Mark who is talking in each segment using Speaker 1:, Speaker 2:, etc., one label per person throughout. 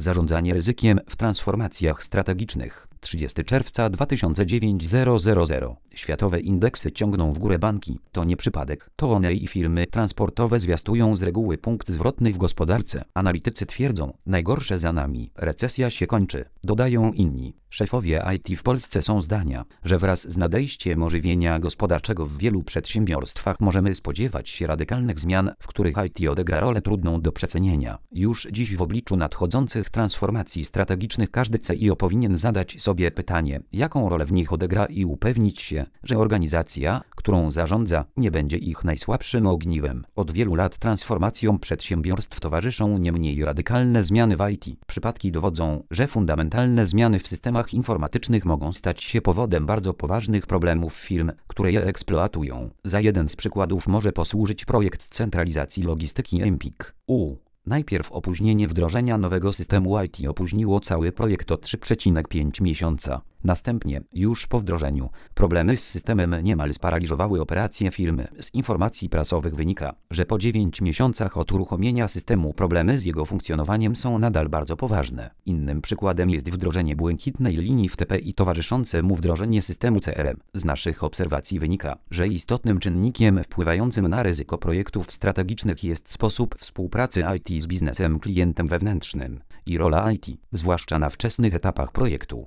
Speaker 1: Zarządzanie ryzykiem w transformacjach strategicznych. 30 czerwca 2009 000. Światowe indeksy ciągną w górę banki. To nie przypadek. To one i firmy transportowe zwiastują z reguły punkt zwrotny w gospodarce. Analitycy twierdzą, najgorsze za nami. Recesja się kończy. Dodają inni. Szefowie IT w Polsce są zdania, że wraz z nadejściem ożywienia gospodarczego w wielu przedsiębiorstwach możemy spodziewać się radykalnych zmian, w których IT odegra rolę trudną do przecenienia. Już dziś w obliczu nadchodzących transformacji strategicznych każdy CIO powinien zadać sobie pytanie, jaką rolę w nich odegra i upewnić się, że organizacja, którą zarządza, nie będzie ich najsłabszym ogniwem. Od wielu lat transformacjom przedsiębiorstw towarzyszą nie mniej radykalne zmiany w IT. Przypadki dowodzą, że fundamentalne zmiany w systemach informatycznych mogą stać się powodem bardzo poważnych problemów firm, które je eksploatują. Za jeden z przykładów może posłużyć projekt centralizacji logistyki Empik. Najpierw opóźnienie wdrożenia nowego systemu IT opóźniło cały projekt o 3,5 miesiąca. Następnie, już po wdrożeniu, problemy z systemem niemal sparaliżowały operacje firmy. Z informacji prasowych wynika, że po 9 miesiącach od uruchomienia systemu problemy z jego funkcjonowaniem są nadal bardzo poważne. Innym przykładem jest wdrożenie błękitnej linii FTP i towarzyszące mu wdrożenie systemu CRM. Z naszych obserwacji wynika, że istotnym czynnikiem wpływającym na ryzyko projektów strategicznych jest sposób współpracy IT z biznesem klientem wewnętrznym i rola IT, zwłaszcza na wczesnych etapach projektu.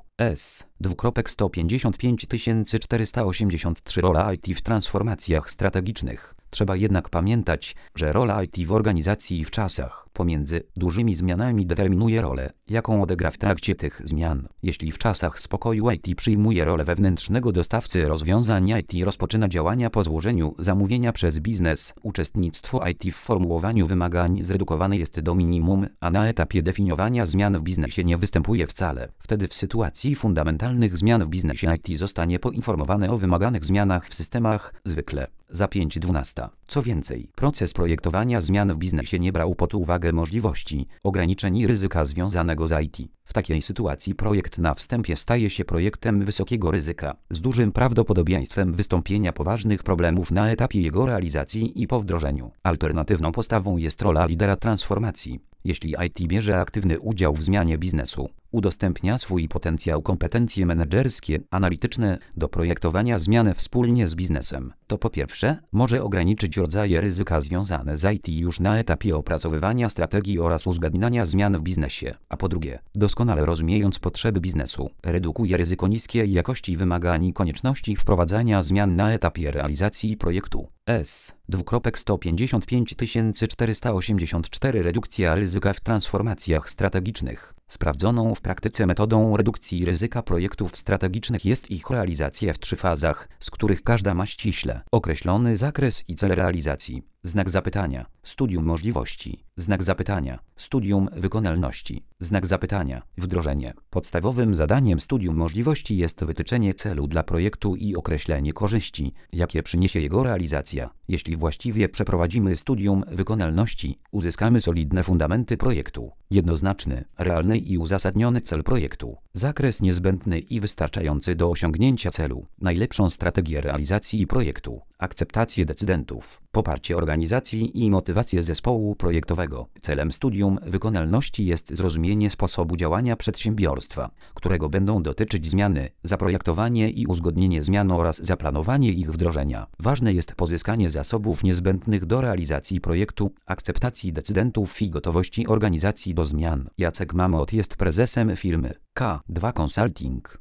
Speaker 1: 155 483 Rola IT w transformacjach strategicznych. Trzeba jednak pamiętać, że rola IT w organizacji i w czasach pomiędzy dużymi zmianami determinuje rolę, jaką odegra w trakcie tych zmian. Jeśli w czasach spokoju IT przyjmuje rolę wewnętrznego dostawcy rozwiązań IT, rozpoczyna działania po złożeniu zamówienia przez biznes, uczestnictwo IT w formułowaniu wymagań zredukowane jest do minimum, a na etapie definiowania zmian w biznesie nie występuje wcale. Wtedy w sytuacji fundamentalnych zmian w biznesie IT zostanie poinformowane o wymaganych zmianach w systemach, zwykle za 5:12. Co więcej, proces projektowania zmian w biznesie nie brał pod uwagę możliwości, ograniczeń i ryzyka związanego z IT. W takiej sytuacji projekt na wstępie staje się projektem wysokiego ryzyka, z dużym prawdopodobieństwem wystąpienia poważnych problemów na etapie jego realizacji i po wdrożeniu. Alternatywną postawą jest rola lidera transformacji. Jeśli IT bierze aktywny udział w zmianie biznesu, udostępnia swój potencjał, kompetencje menedżerskie, analityczne do projektowania zmian wspólnie z biznesem, to po pierwsze może ograniczyć rodzaje ryzyka związane z IT już na etapie opracowywania strategii oraz uzgadniania zmian w biznesie, a po drugie, doskonale rozumiejąc potrzeby biznesu, redukuje ryzyko niskiej jakości wymagań i konieczności wprowadzania zmian na etapie realizacji projektu. 155 484 Redukcja ryzyka w transformacjach strategicznych. Sprawdzoną w praktyce metodą redukcji ryzyka projektów strategicznych jest ich realizacja w 3 fazach, z których każda ma ściśle określony zakres i cel realizacji. Znak zapytania. Studium możliwości. Znak zapytania. Studium wykonalności. Znak zapytania. Wdrożenie. Podstawowym zadaniem studium możliwości jest wytyczenie celu dla projektu i określenie korzyści, jakie przyniesie jego realizacja. Jeśli właściwie przeprowadzimy studium wykonalności, uzyskamy solidne fundamenty projektu. Jednoznaczny, realny i uzasadniony cel projektu. Zakres niezbędny i wystarczający do osiągnięcia celu. Najlepszą strategię realizacji projektu. Akceptację decydentów. Poparcie organizacji i motywację zespołu projektowego. Celem studium wykonalności jest zrozumienie sposobu działania przedsiębiorstwa, którego będą dotyczyć zmiany, zaprojektowanie i uzgodnienie zmian oraz zaplanowanie ich wdrożenia. Ważne jest pozyskanie zasobów niezbędnych do realizacji projektu, akceptacji decydentów i gotowości organizacji do zmian. Jacek Mamot jest prezesem firmy K2 Consulting.